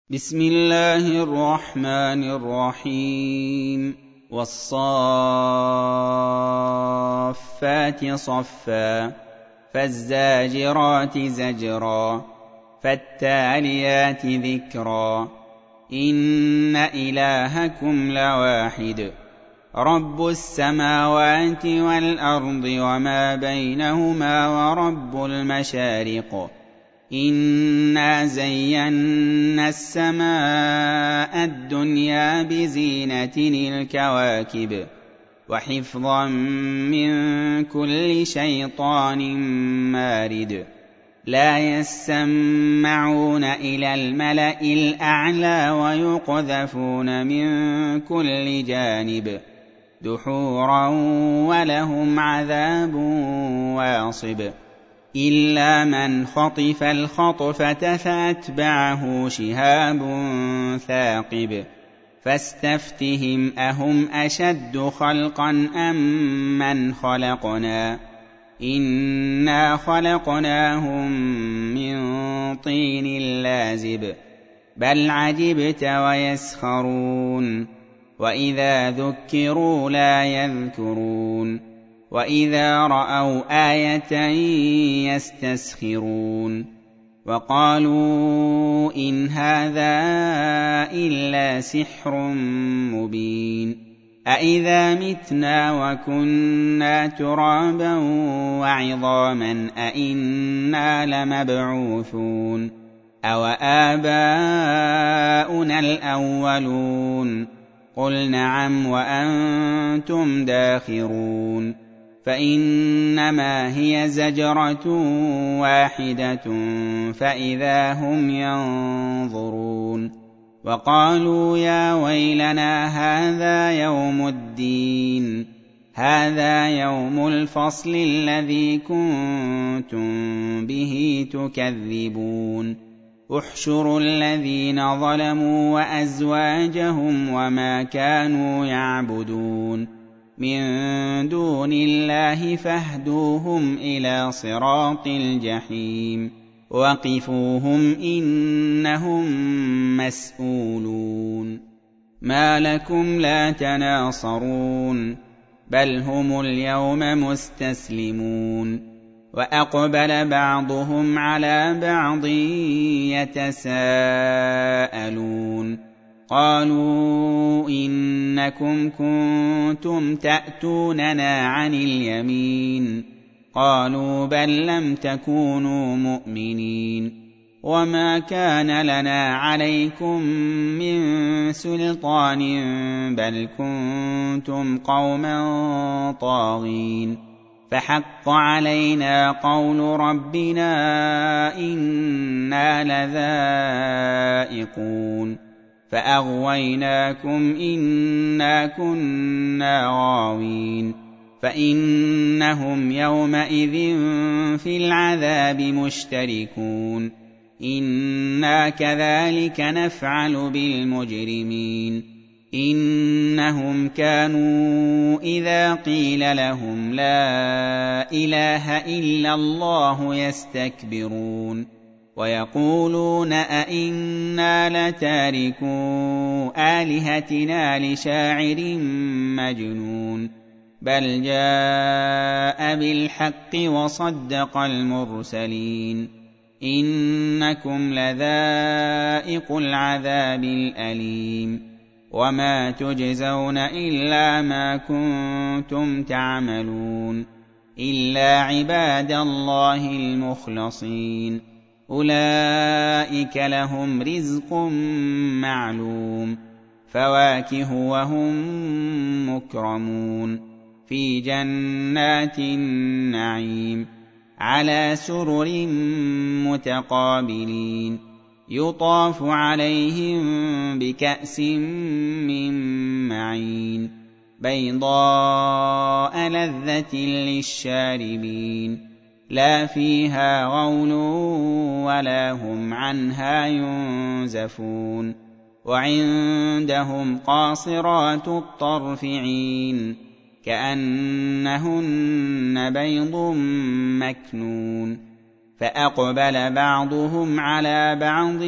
بسم الله الرحمن الرحيم والصافات صفا فالزاجرات زجرا فالتاليات ذكرا إن إلهكم لواحد رب السماوات والأرض وما بينهما ورب المشارق إنا زينا السماء الدنيا بزينة الكواكب وحفظا من كل شيطان مارد لا يسمعون إلى الملأ الأعلى ويقذفون من كل جانب دحورا ولهم عذاب واصب إلا من خطف الخطفة فأتبعه شهاب ثاقب فاستفتهم أهم أشد خلقا أم من خلقنا إنا خلقناهم من طين لازب بل عجبت ويسخرون وإذا ذكروا لا يذكرون وإذا رأوا آية يستسخرون وقالوا إن هذا إلا سحر مبين أإذا متنا وكنا ترابا وعظاما أإنا لمبعوثون أو آباؤنا الأولون قل نعم وأنتم داخرون فإنما هي زجرة واحدة فإذا هم ينظرون وقالوا يا ويلنا هذا يوم الدين هذا يوم الفصل الذي كنتم به تكذبون احشروا الذين ظلموا وأزواجهم وما كانوا يعبدون من دون الله فاهدوهم إلى صراط الجحيم وقفوهم إنهم مسؤولون ما لكم لا تناصرون بل هم اليوم مستسلمون وأقبل بعضهم على بعض يتساءلون قالوا إنكم كنتم تأتوننا عن اليمين قالوا بل لم تكونوا مؤمنين وما كان لنا عليكم من سلطان بل كنتم قوما طاغين فحق علينا قول ربنا إنا لذائقون فأغويناكم إنا كنا غاوين فإنهم يومئذ في العذاب مشتركون إنا كذلك نفعل بالمجرمين إنهم كانوا إذا قيل لهم لا إله إلا الله يستكبرون ويقولون أئنا لتاركو آلهتنا لشاعر مجنون بل جاء بالحق وصدق المرسلين إنكم لذائق العذاب الأليم وما تجزون إلا ما كنتم تعملون إلا عباد الله المخلصين أولئك لهم رزق معلوم فواكه وهم مكرمون في جنات النعيم على سرر متقابلين يطاف عليهم بكأس من معين بيضاء لذة للشاربين لا فيها غول ولا هم عنها ينزفون وعندهم قاصرات الطرف عين كأنهن بيض مكنون فأقبل بعضهم على بعض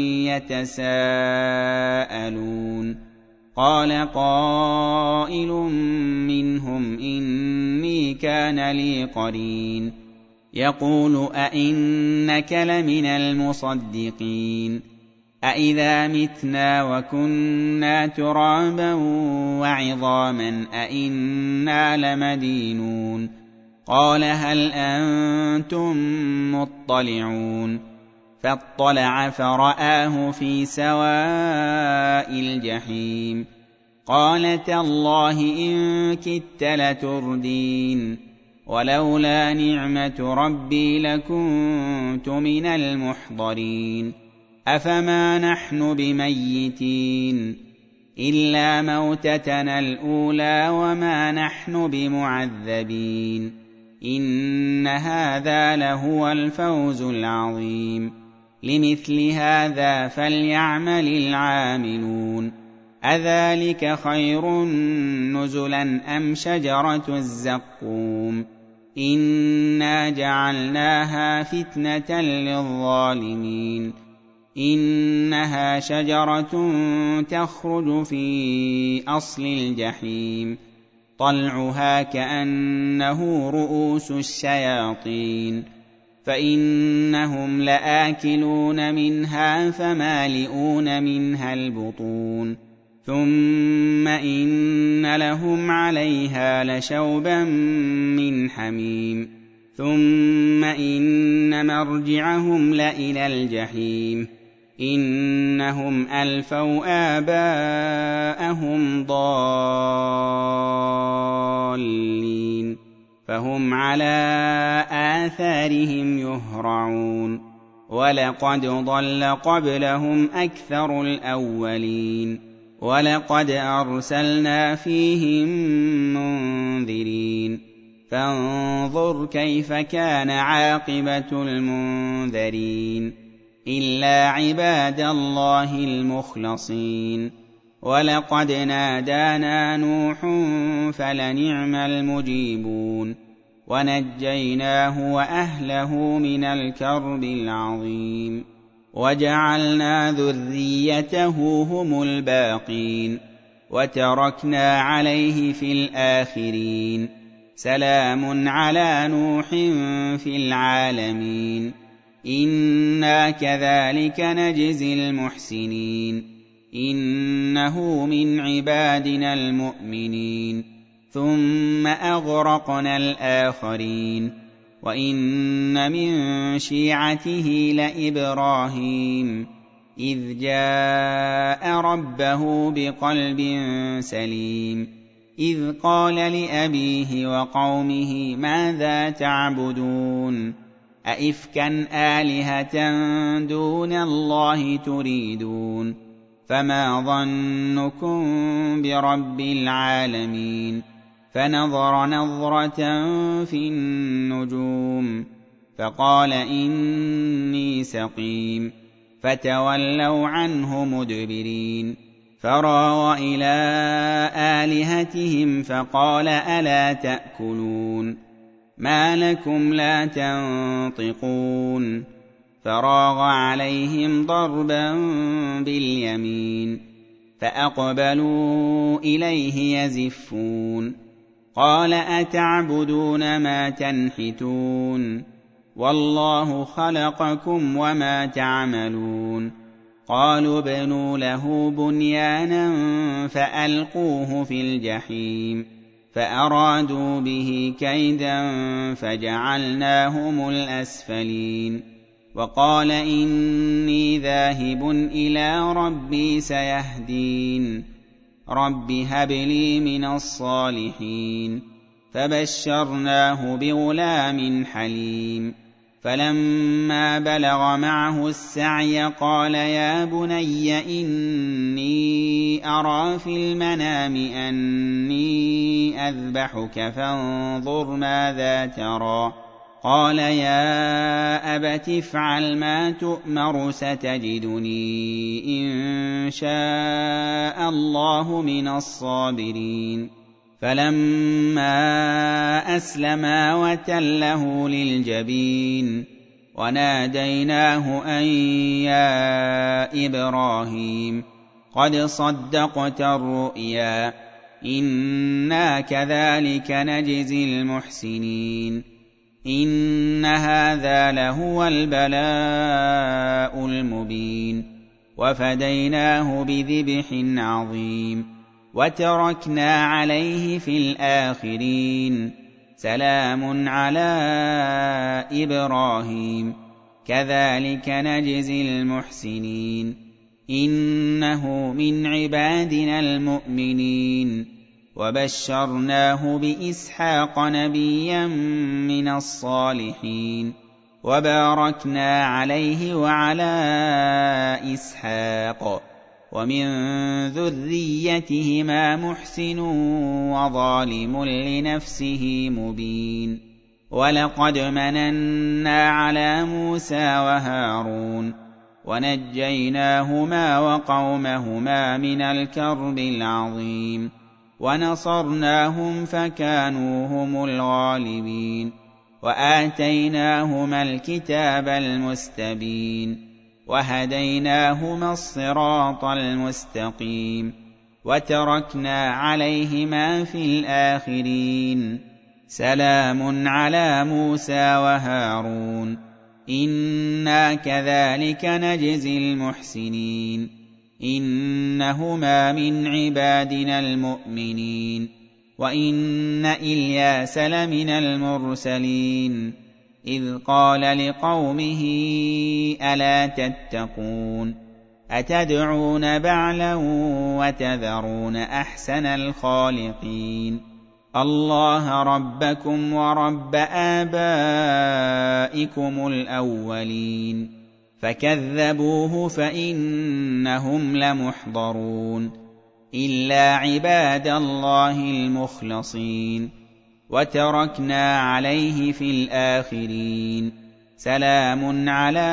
يتساءلون قال قائل منهم إني كان لي قرين يقول أئنك لمن المصدقين أئذا متنا وكنا ترابا وعظاما أئنا لمدينون قال هل أنتم مطلعون فاطلع فرآه في سواء الجحيم قال تالله إن كدت لتردين ولولا نعمة ربي لكنت من المحضرين أفما نحن بميتين إلا موتتنا الأولى وما نحن بمعذبين إن هذا لهو الفوز العظيم لمثل هذا فليعمل العاملون أذلك خير نزلا أم شجرة الزقوم إنا جعلناها فتنة للظالمين إنها شجرة تخرج في أصل الجحيم طلعها كأنه رؤوس الشياطين فإنهم لآكلون منها فمالئون منها البطون ثم إن لهم عليها لشوبا من حميم ثم إن مرجعهم لإلى الجحيم إنهم ألفوا آباءهم ضالين فهم على آثارهم يهرعون ولقد ضل قبلهم أكثر الأولين ولقد أرسلنا فيهم منذرين فانظر كيف كان عاقبة المنذرين إلا عباد الله المخلصين ولقد نادانا نوح فلنعم المجيبون ونجيناه وأهله من الكرب العظيم وجعلنا ذريته هم الباقين وتركنا عليه في الآخرين سلام على نوح في العالمين إنا كذلك نجزي المحسنين إنه من عبادنا المؤمنين ثم أغرقنا الآخرين وإن من شيعته لإبراهيم إذ جاء ربه بقلب سليم إذ قال لأبيه وقومه ماذا تعبدون أئفكا آلهة دون الله تريدون فما ظنكم برب العالمين فنظر نظرة في النجوم فقال إني سقيم فتولوا عنه مدبرين فراغ إلى آلهتهم فقال ألا تأكلون ما لكم لا تنطقون فراغ عليهم ضربا باليمين فأقبلوا إليه يزفون قال أتعبدون ما تنحتون والله خلقكم وما تعملون قالوا ابنوا له بنيانا فألقوه في الجحيم فأرادوا به كيدا فجعلناهم الأسفلين وقال إني ذاهب إلى ربي سيهدين رب هب لي من الصالحين فبشرناه بغلام حليم فلما بلغ معه السعي قال يا بني إني أرى في المنام أني أذبحك فانظر ماذا ترى قال يا أبت افعل ما تؤمر ستجدني إن شاء الله من الصابرين فلما أسلما وتله للجبين وناديناه أن يا إبراهيم قد صدقت الرؤيا إنا كذلك نجزي المحسنين إن هذا لهو البلاء المبين وفديناه بذبح عظيم وتركنا عليه في الآخرين سلام على إبراهيم كذلك نجزي المحسنين إنه من عبادنا المؤمنين وبشرناه بإسحاق نبيا من الصالحين وباركنا عليه وعلى إسحاق ومن ذريتهما محسن وظالم لنفسه مبين ولقد مننا على موسى وهارون ونجيناهما وقومهما من الكرب العظيم ونصرناهم فكانوا هم الغالبين وآتيناهما الكتاب المستبين وهديناهما الصراط المستقيم وتركنا عليهما في الآخرين سلام على موسى وهارون إنا كذلك نجزي المحسنين إنهما من عبادنا المؤمنين وإن إلياس لمن المرسلين إذ قال لقومه ألا تتقون أتدعون بعلا وتذرون أحسن الخالقين الله ربكم ورب آبائكم الأولين فكذبوه فإنهم لمحضرون إلا عباد الله المخلصين وتركنا عليه في الآخرين سلام على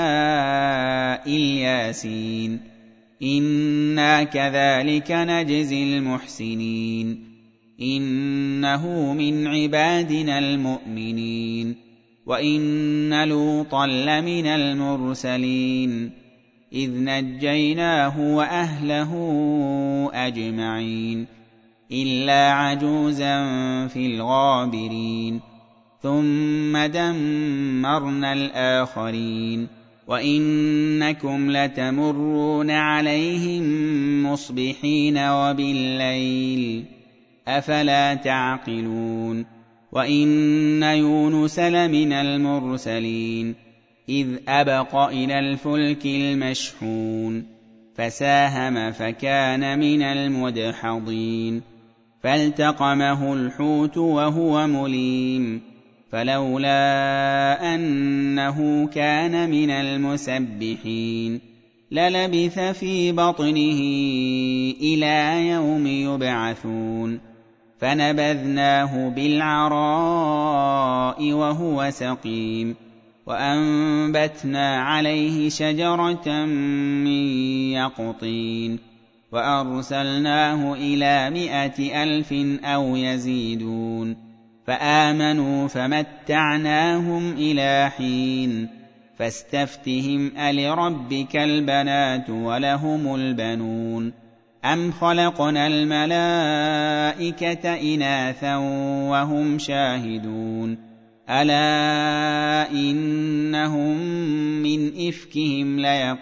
الياسين إنا كذلك نجزي المحسنين إنه من عبادنا المؤمنين وإن لوطا لمن المرسلين إذ نجيناه وأهله أجمعين إلا عجوزا في الغابرين ثم دمرنا الآخرين وإنكم لتمرون عليهم مصبحين وبالليل أفلا تعقلون وإن يونس لمن المرسلين إذ أبق إلى الفلك المشحون فساهم فكان من المدحضين فالتقمه الحوت وهو مليم فلولا أنه كان من المسبحين للبث في بطنه إلى يوم يبعثون فنبذناه بالعراء وهو سقيم وأنبتنا عليه شجرة من يقطين وأرسلناه إلى 100,000 أو يزيدون فآمنوا فمتعناهم إلى حين فاستفتهم ألربك البنات ولهم البنون أم خلقنا الملائكة إناثا وهم شاهدون ألا إنهم من إفكهم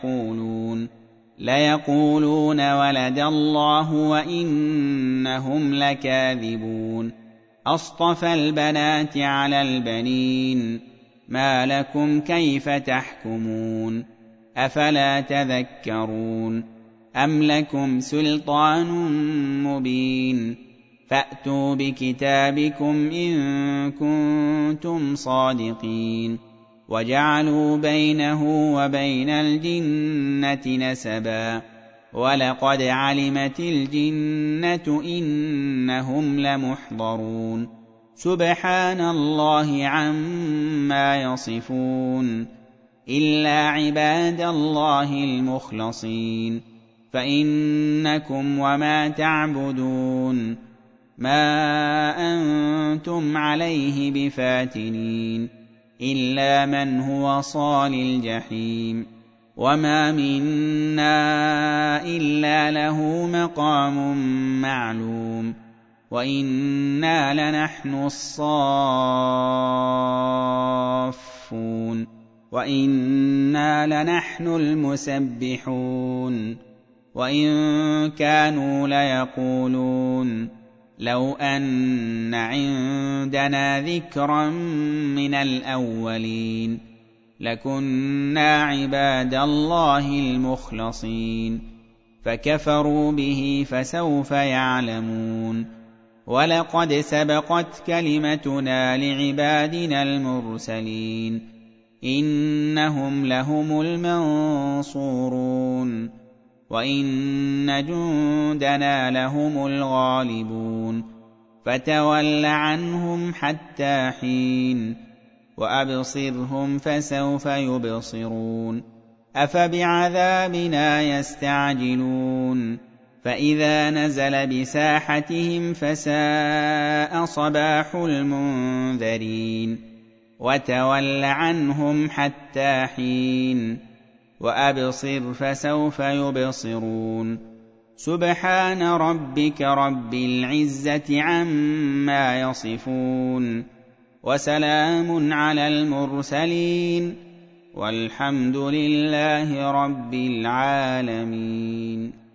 ليقولون ولد الله وإنهم لكاذبون أصطفى البنات على البنين ما لكم كيف تحكمون أفلا تذكرون أم لكم سلطان مبين فأتوا بكتابكم إن كنتم صادقين وجعلوا بينه وبين الجنة نسبا ولقد علمت الجنة إنهم لمحضرون سبحان الله عما يصفون إلا عباد الله المخلصين فإنكم وما تعبدون ما أنتم عليه بفاتنين إلا من هو صال الجحيم وما منا إلا له مقام معلوم وإنا لنحن الصافون وإنا لنحن المسبحون وإن كانوا ليقولون لو أن عندنا ذكرا من الأولين لكنا عباد الله المخلصين فكفروا به فسوف يعلمون ولقد سبقت كلمتنا لعبادنا المرسلين إنهم لهم المنصورون وإن جندنا لهم الغالبون فتول عنهم حتى حين وأبصرهم فسوف يبصرون أفبعذابنا يستعجلون فإذا نزل بساحتهم فساء صباح المنذرين وتول عنهم حتى حين وأبصر فسوف يبصرون سبحان ربك رب العزة عما يصفون وسلام على المرسلين والحمد لله رب العالمين.